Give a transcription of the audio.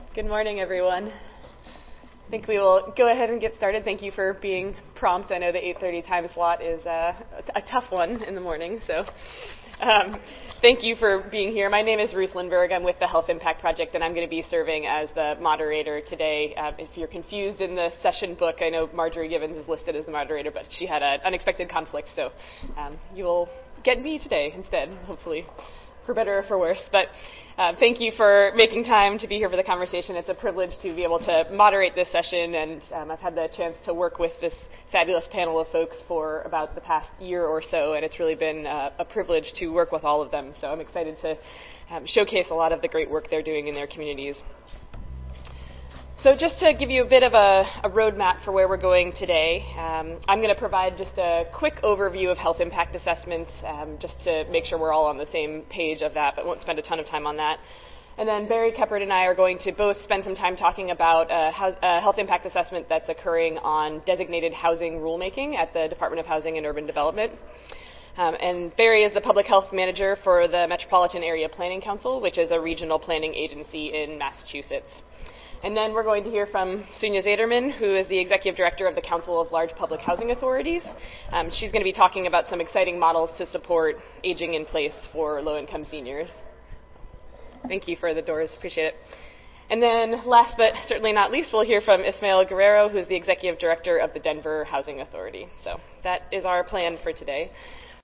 Good morning, everyone. I think we will go ahead and get started. Thank you for being prompt. I know the 8:30 time slot is a tough one in the morning, so thank you for being here. My name is Ruth Lindberg. I'm with the Health Impact Project, and I'm going to be serving as the moderator today. If you're confused in the session book, I know Marjorie Gibbons is listed as the moderator, but she had an unexpected conflict, so you will get me today instead, hopefully, for better or for worse. But thank you for making time to be here for the conversation. It's a privilege to be able to moderate this session, and I've had the chance to work with this fabulous panel of folks for about the past year or so, and it's really been a privilege to work with all of them. So I'm excited to showcase a lot of the great work they're doing in their communities. So just to give you a bit of a roadmap for where we're going today, I'm going to provide just a quick overview of health impact assessments, just to make sure we're all on the same page of that, but won't spend a ton of time on that. And then Barry Keppert and I are going to both spend some time talking about a health impact assessment that's occurring on designated housing rulemaking at the Department of Housing and Urban Development. And Barry is the public health manager for the Metropolitan Area Planning Council, which is a regional planning agency in Massachusetts. And then we're going to hear from Sunya Zaderman, who is the Executive Director of the Council of Large Public Housing Authorities. She's going to be talking about some exciting models to support aging in place for low-income seniors. Thank you for the doors, appreciate it. And then last but certainly not least, we'll hear from Ismael Guerrero, who's the Executive Director of the Denver Housing Authority. So that is our plan for today.